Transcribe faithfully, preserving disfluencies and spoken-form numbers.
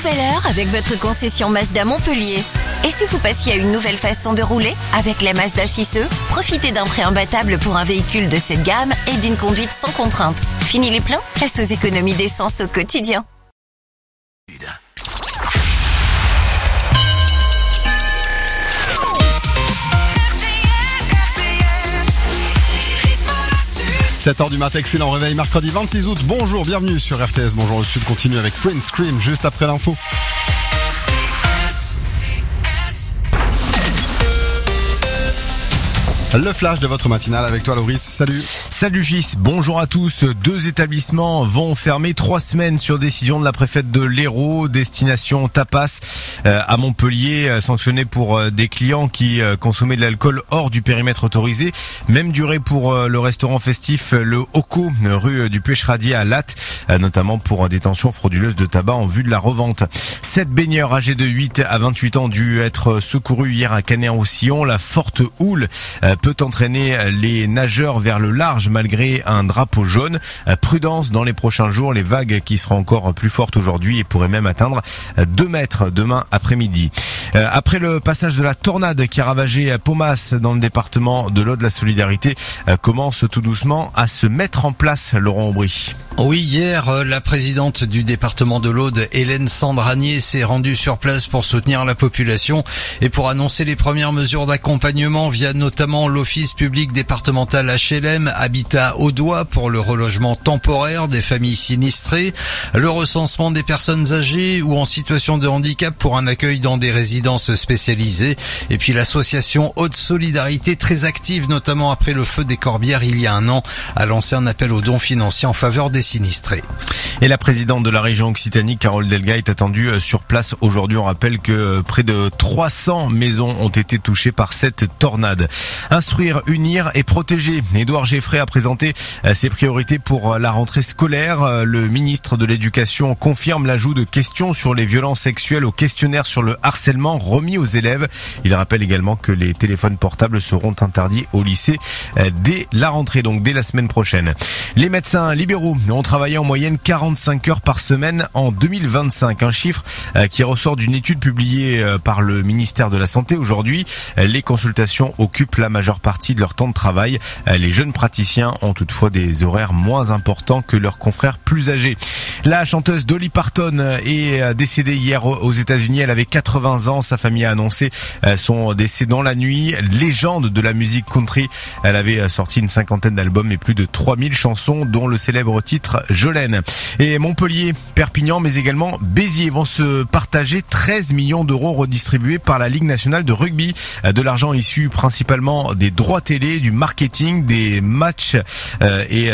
nouvelle heure avec votre concession Mazda Montpellier. Et si vous passiez à une nouvelle façon de rouler? Avec la Mazda six E, profitez d'un prix imbattable pour un véhicule de cette gamme et d'une conduite sans contrainte. Fini les plans? Place aux économies d'essence au quotidien. sept heures du matin, excellent réveil, mercredi vingt-six août. Bonjour, bienvenue sur R T S. Bonjour au sud, continue avec Prince Scream juste après l'info. Le flash de votre matinale avec toi, Loris. Salut. Salut Gis, bonjour à tous. Deux établissements vont fermer trois semaines sur décision de la préfète de l'Hérault. Destination Tapas euh, à Montpellier, euh, sanctionné pour euh, des clients qui euh, consommaient de l'alcool hors du périmètre autorisé. Même durée pour euh, le restaurant festif Le Oco, rue du Puech-Radier à Latte, euh, notamment pour euh, détention frauduleuse de tabac en vue de la revente. Sept baigneurs âgés de huit à vingt-huit ans ont dû être secourus hier à Canet-en-Roussillon. La forte houle euh, peut entraîner les nageurs vers le large malgré un drapeau jaune. Prudence dans les prochains jours, les vagues qui seront encore plus fortes aujourd'hui et pourraient même atteindre deux mètres demain après-midi. Après le passage de la tornade qui a ravagé Paumas dans le département de l'Aude, la solidarité commence tout doucement à se mettre en place, Laurent Aubry. Oui, hier, la présidente du département de l'Aude, Hélène Sandranier, s'est rendue sur place pour soutenir la population et pour annoncer les premières mesures d'accompagnement via notamment l'Office public départemental H L M, Habitat Audois pour le relogement temporaire des familles sinistrées, le recensement des personnes âgées ou en situation de handicap pour un accueil dans des résidences spécialisées, et puis l'association Haute Solidarité, très active notamment après le feu des Corbières il y a un an, a lancé un appel aux dons financiers en faveur des sinistrés. Et la présidente de la région Occitanie, Carole Delga, est attendue sur place aujourd'hui. On rappelle que près de trois cents maisons ont été touchées par cette tornade. Instruire, unir et protéger. Édouard Geffray a présenté ses priorités pour la rentrée scolaire. Le ministre de l'Éducation confirme l'ajout de questions sur les violences sexuelles au questionnaire sur le harcèlement remis aux élèves. Il rappelle également que les téléphones portables seront interdits au lycée dès la rentrée, donc dès la semaine prochaine. Les médecins libéraux ont travaillé en moyenne quarante-cinq heures par semaine en deux mille vingt-cinq, un chiffre qui ressort d'une étude publiée par le ministère de la Santé aujourd'hui. Les consultations occupent la majeure partie de leur temps de travail. Les jeunes praticiens ont toutefois des horaires moins importants que leurs confrères plus âgés. La chanteuse Dolly Parton est décédée hier aux États-Unis. Elle avait quatre-vingts ans. Sa famille a annoncé son décès dans la nuit. Légende de la musique country, elle avait sorti une cinquantaine d'albums et plus de trois mille chansons, dont le célèbre titre Jolene. Et Montpellier, Perpignan, mais également Béziers vont se partager treize millions d'euros redistribués par la Ligue nationale de rugby. De l'argent issu principalement des droits télé, du marketing, des matchs euh, et